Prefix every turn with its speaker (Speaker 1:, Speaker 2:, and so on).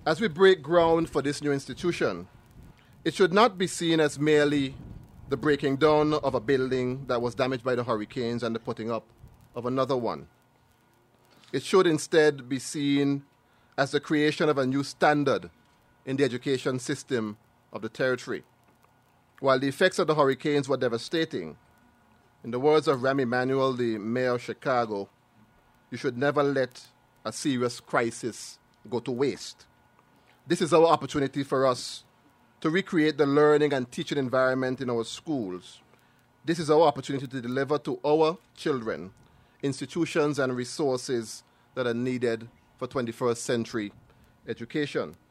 Speaker 1: As we break ground for this new institution, it should not be seen as merely the breaking down of a building that was damaged by the hurricanes and the putting up of another one. It should instead be seen as the creation of a new standard in the education system of the territory. While the effects of the hurricanes were devastating, in the words of Rahm Emanuel, the mayor of Chicago, you should never let a serious crisis go to waste. This is our opportunity for us to recreate the learning and teaching environment in our schools. This is our opportunity to deliver to our children institutions and resources that are needed for 21st century education.